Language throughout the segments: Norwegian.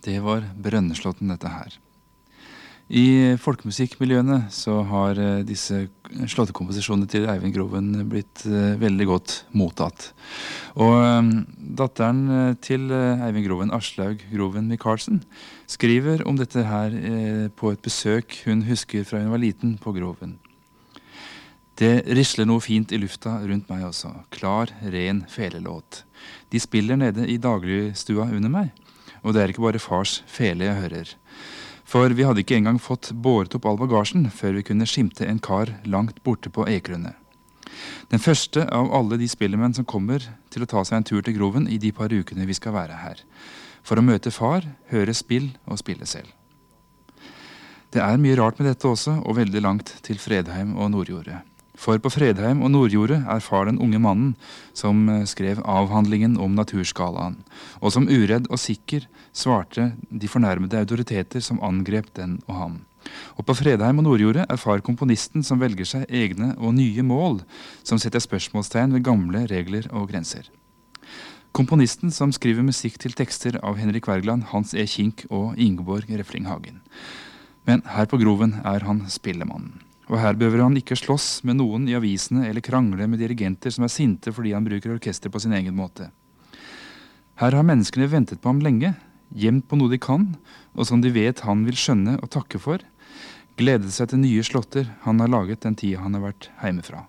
Det var Brønneslåtten dette her. I folkemusikkmiljøene så har disse slåttekomposisjonene til Eivind Groven blitt veldig godt mottatt. Og datteren til Eivind Groven, Aslaug Groven Michaelsen, skriver om dette her på et besøk hun husker fra hun var liten på Groven. Det risler noe fint i lufta rundt meg også. Klar, ren felelåt. De spiller nede i dagligstua under meg. Og det er ikke bare fars fele jeg hører. For vi hadde ikke engang fått båret opp all bagasjen før vi kunne skimte en kar langt borte på Ekerundet. Den første av alle de spillemenn som kommer til å ta seg en tur til Groven i de par ukene vi skal være her. For å møte far, høre spill og spille selv. Det er mye rart med dette også, og veldig langt til Fredheim og Nordjordet. For på Fredheim og Nordjordet er far den unge mannen som skrev avhandlingen om naturskalaen, og som uredd og sikker svarte de fornærmede autoriteter som angrep den og ham. Og på Fredheim og Nordjordet er far komponisten som velger seg egne og nye mål, som setter spørsmålstegn ved gamle regler og grenser. Komponisten som skriver musikk til tekster av Henrik Wergeland, Hans E. Kink og Ingeborg Refling Hagen. Men her på Groven er han spillemannen. Og her behøver han ikke slåss med noen i avisene eller krangle med dirigenter som er sinte fordi han bruker orkester på sin egen måte. Her har menneskene ventet på ham lenge, gjemt på noe de kan, og som de vet han vil skjønne og takke for, gledet seg til nye slåtter han har laget den tida han har vært hjemmefra.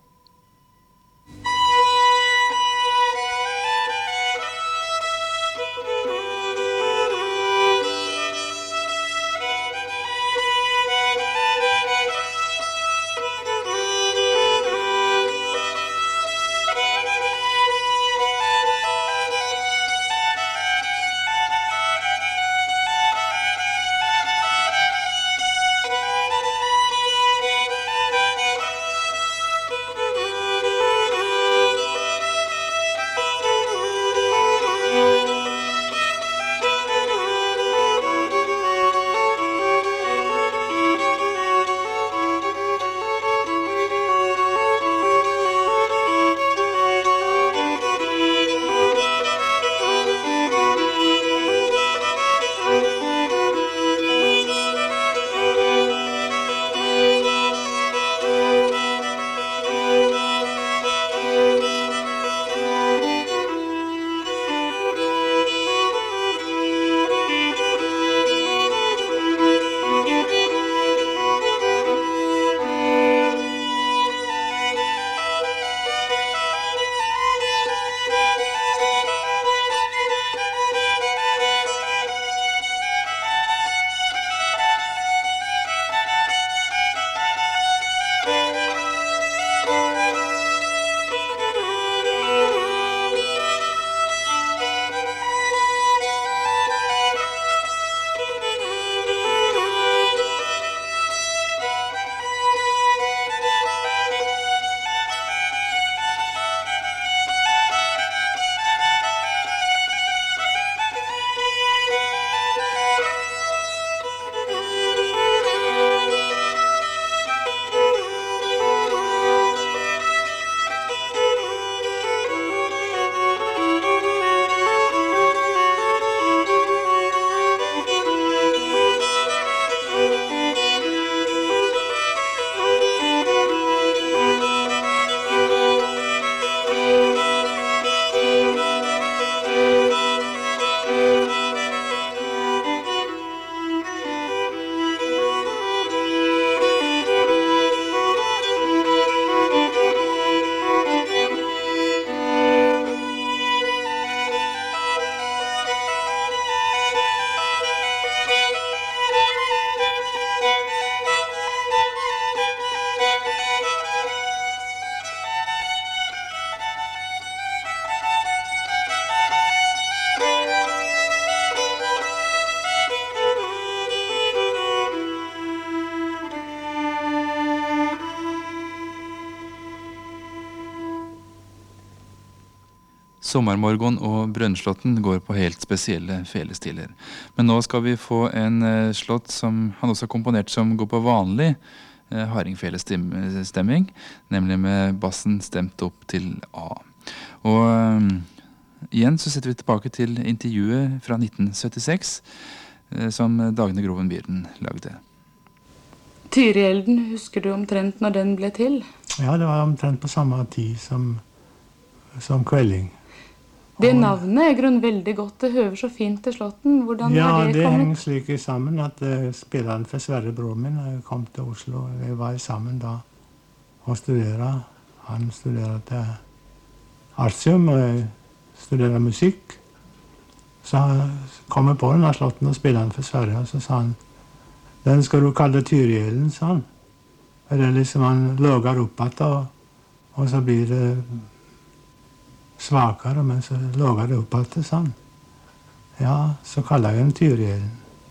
Sommermorgon og Brønneslåtten går på helt spesielle felestiler. Men nå skal vi få en slått som han også har komponert som går på vanlig hardingfelestemming, nemlig med bassen stemt opp til A. Og igjen så setter vi tilbake til intervjuet fra 1976, som Dagny Groven Byrden lagde. Tyrielden, husker du omtrent når den ble til? Ja, det var omtrent på samme tid som Kvelling. Det navnet er grunn veldig godt. Det høver så fint til Slåtten. Hvordan ja, har det kommet? Ja, det henger slik sammen at spilleren for Sverre broren min kom til Oslo. Vi var sammen da og studerte. Han studerte artium og jeg studerte musikk. Så kom jeg på denne Slåtten og spilleren for Sverre, og så sa han, den skal du kalle Tyrielen, sa han. Det er liksom han lager opp igjen, og så blir det svakere, men så lager det opp igjen, sa han. Ja, så kaller jeg den Tyrielen.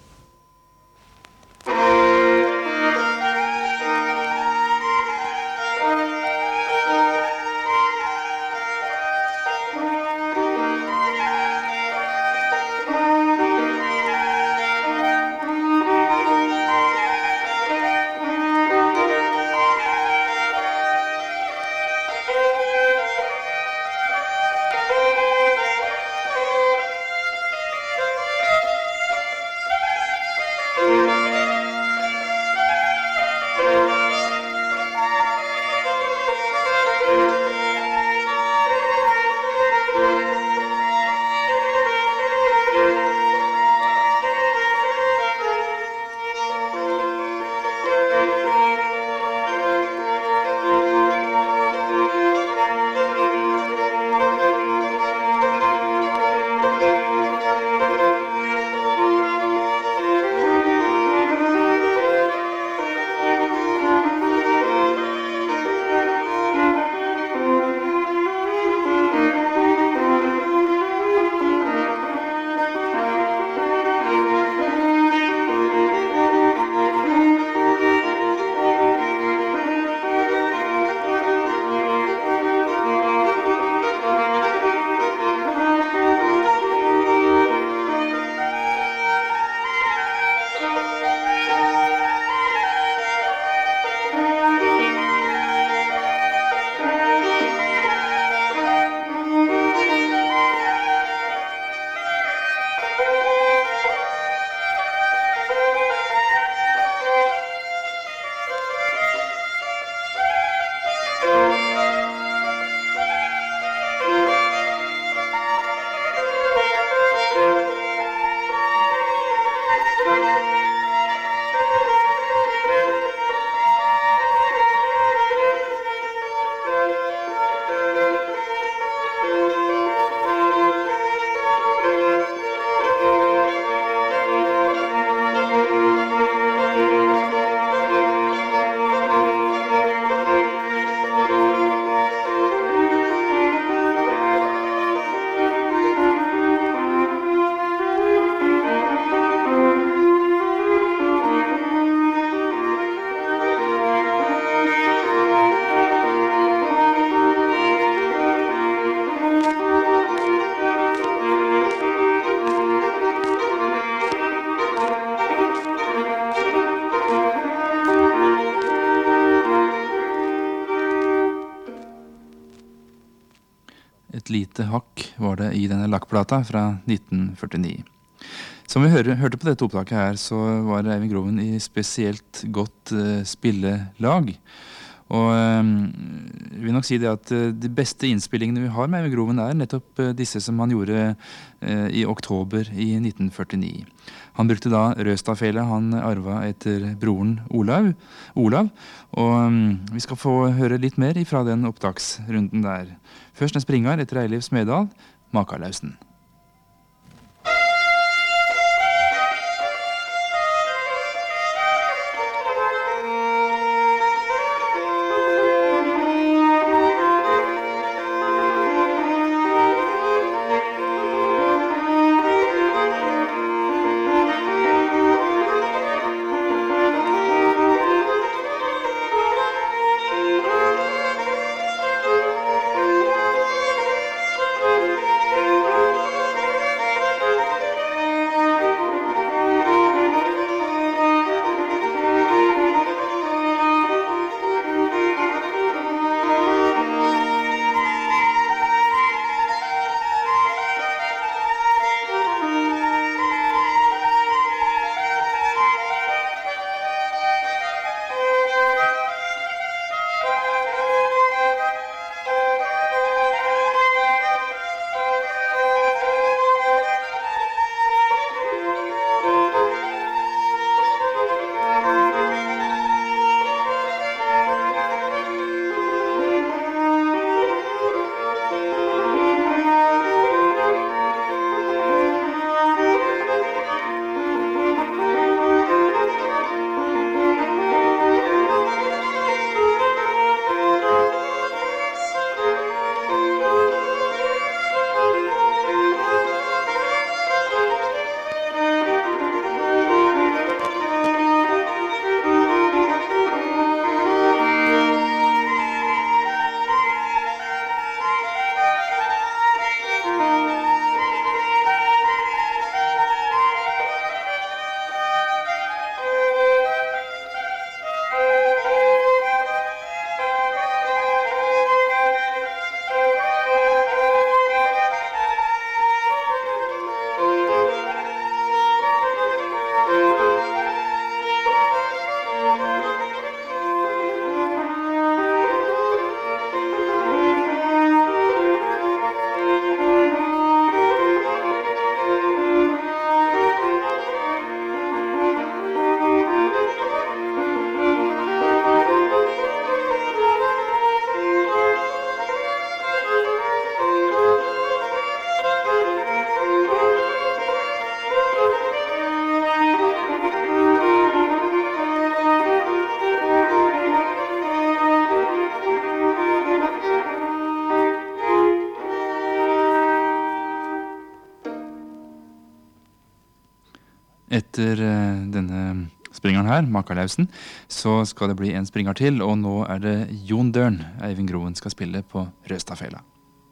Et lite hakk var det i denne lakkplata fra 1949. Som vi hørte på dette opptaket her, så var Eivind Groven i spesielt godt spillelag. Og jeg vil nok si det at de beste innspillingene vi har med Eivind Groven er nettopp disse som han gjorde i oktober i 1949. Han brukte da Røstadfele han arva etter broren Olav. Og vi skal få høre litt mer ifra den opptaksrunden der. Først en springar etter Eiliv Smedal, Makalausen. Etter denne springeren her, Makalausen, så skal det bli en springer til, og nå det Jon Dørn Eivind Groen skal spille på Røstafela.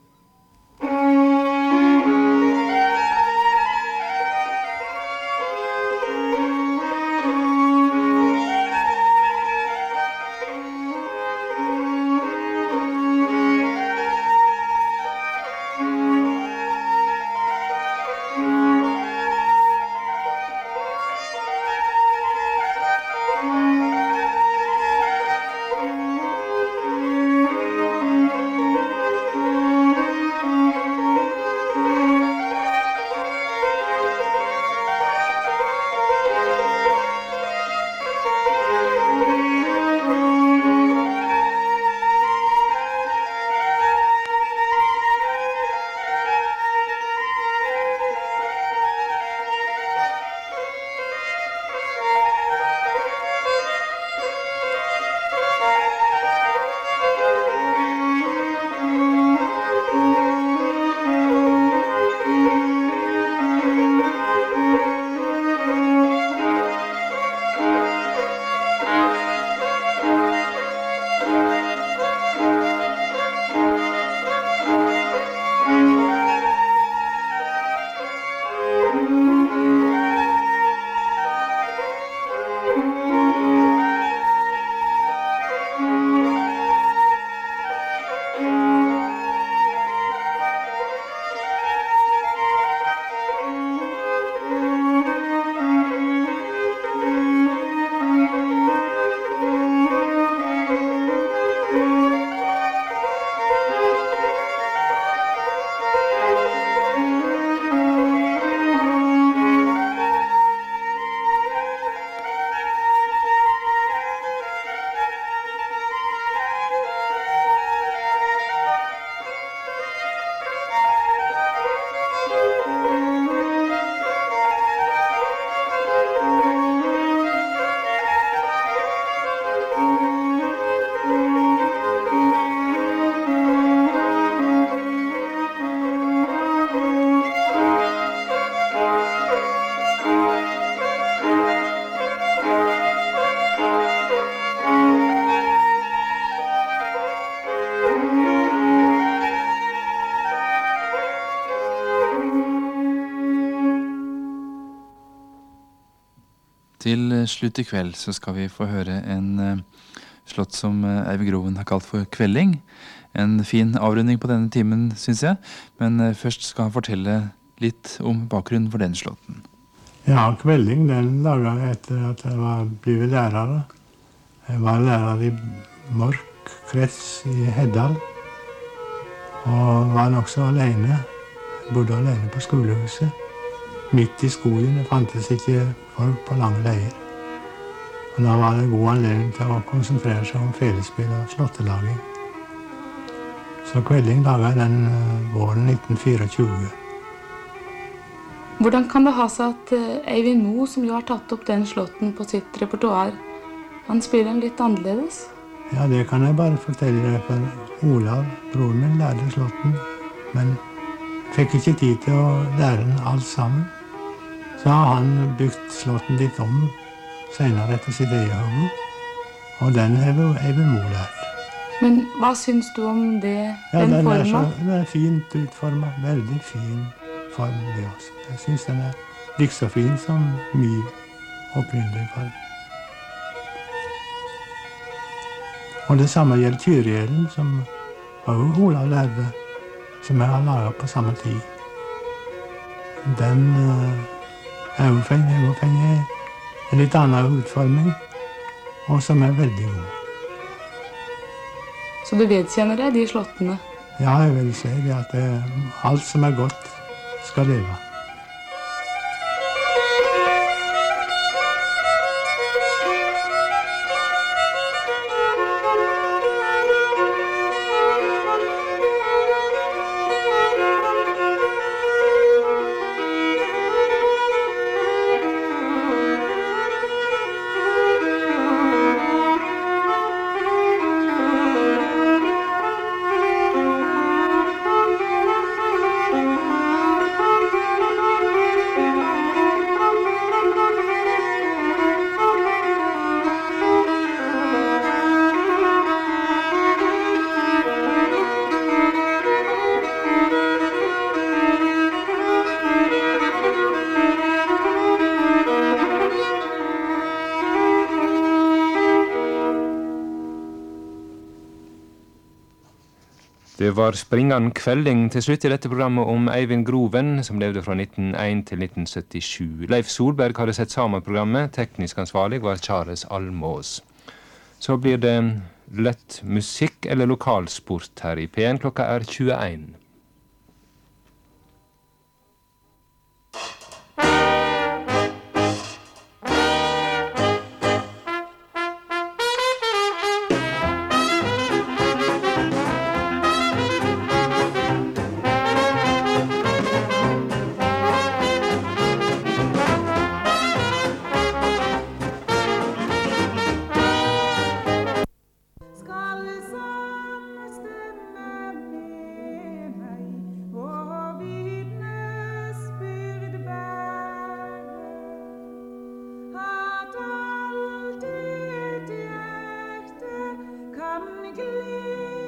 Til slutt i kveld så skal vi få høre en slått som Eivind Groen har kalt for Kvelling. En fin avrunding på denne timen, synes jeg. Men først skal han fortelle litt om bakgrunnen for den slåtten. Ja, Kvelling den laget jeg etter at jeg var blevet lærer. Jeg var lærer i Mork krets i Heddal. Og var nok så alene. Bodde alene på skolehuset. Midt i skogen, det fantes ikke folk på lange leier. Og da var det god anledning til å konsentrere seg om felespill og slåttelaging. Så Kvelling laget den våren 1924. Hvordan kan det ha seg at Eivind Mo, som jo har tatt opp den slåtten på sitt repertoar, han spiller den litt annerledes? Ja, det kan jeg bare fortelle deg, for Olav, broren min, lærte slåtten, men fikk ikke tid til å lære den alt sammen. Så har han bygd slåtten litt om senere etter sitt eget hode, og den har jo Eivind Mo lært. Men hva syns du om det, Ja, den forma? Den er fint utformet, veldig fin form det også. Jeg synes den er like så fin som min opprinnelige form. Og det samme gjelder Tyrielen, som også Olav lærte, som jeg har laget på samme tid. Den er jo fengt en litt annen utforming, og som er veldig god. Så du vedkjenner deg de slåttene? Ja, jeg vil si det at alt som er godt skal leve. Det var springende kvelding til slutt I dette programmet om Eivind Groven, som levde fra 1901 til 1977. Leif Solberg hadde sett sammen programmet, teknisk ansvarlig var Charles Almås. Så blir det lett musikk eller lokalsport her I P1, klokka 21. Gled